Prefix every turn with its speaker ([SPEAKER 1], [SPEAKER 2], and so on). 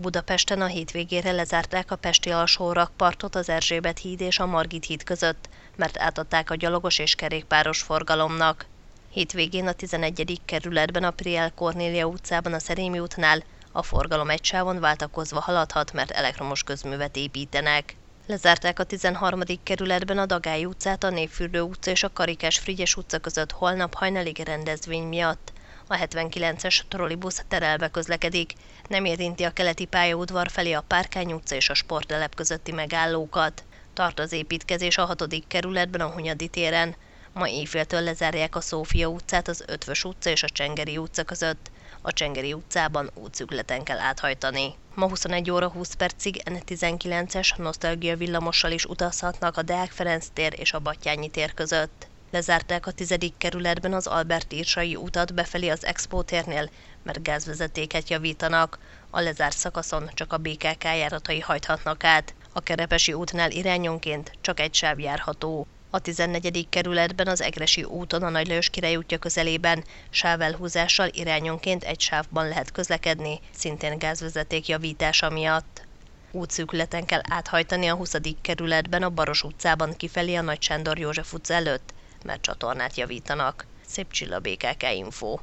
[SPEAKER 1] Budapesten a hétvégére lezárták a pesti alsórakpartot az Erzsébet híd és a Margit híd között, mert átadták a gyalogos és kerékpáros forgalomnak. Hétvégén a 11. kerületben a Priel Kornélia utcában a Szerémi útnál a forgalom egy sávon váltakozva haladhat, mert elektromos közművet építenek. Lezárták a 13. kerületben a Dagály utcát, a Névfürdő utca és a Karikás-Frigyes utca között holnap hajnalig rendezvény miatt. A 79-es trollibusz terelve közlekedik, nem érinti a keleti pályaudvar felé a Párkány utca és a Sporttelep közötti megállókat. Tart az építkezés a 6. kerületben a Hunyadi téren. Ma éjféltől lezárják a Szófia utcát az Ötvös utca és a Csengeri utca között. A Csengeri utcában útszűkületen kell áthajtani. Ma 21 óra 20 percig N19-es nosztalgia villamossal is utazhatnak a Deák Ferenc tér és a Battyányi tér között. Lezárták a 10. kerületben az Albert Irsai utat befelé az Expo térnél, mert gázvezetéket javítanak. A lezárt szakaszon csak a BKK járatai hajthatnak át. A Kerepesi útnál irányonként csak egy sáv járható. A 14. kerületben az Egressy úton a Nagy Lajos Király útja közelében sávelhúzással irányonként egy sávban lehet közlekedni, szintén gázvezeték javítása miatt. Útszűkületen kell áthajtani a 20. kerületben a Baros utcában kifelé a Nagy Sándor József utca előtt, mert csatornát javítanak. Szép Csilla, BKK Info.